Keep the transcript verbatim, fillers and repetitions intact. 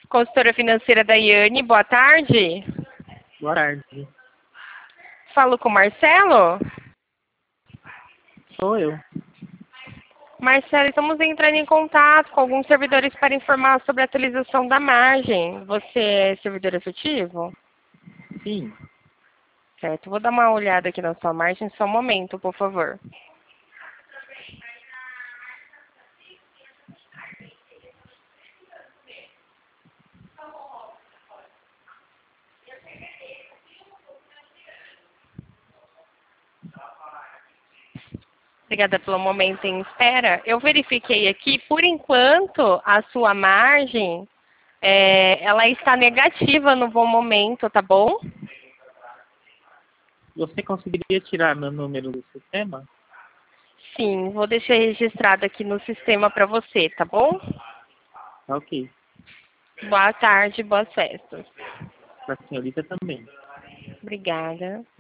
Consultora financeira Daiane, boa tarde. Boa tarde. Falo com o Marcelo? Sou eu. Marcelo, estamos entrando em contato com alguns servidores para informar sobre a atualização da margem. Você é servidor efetivo? Sim. Certo, vou dar uma olhada aqui na sua margem, só um momento, por favor. Obrigada pelo momento em espera. Eu verifiquei aqui, por enquanto, a sua margem, é, ela está negativa no bom momento, tá bom? Você conseguiria tirar meu número do sistema? Sim, vou deixar registrado aqui no sistema para você, tá bom? Ok. Boa tarde, boas festas. Para a senhorita também. Obrigada.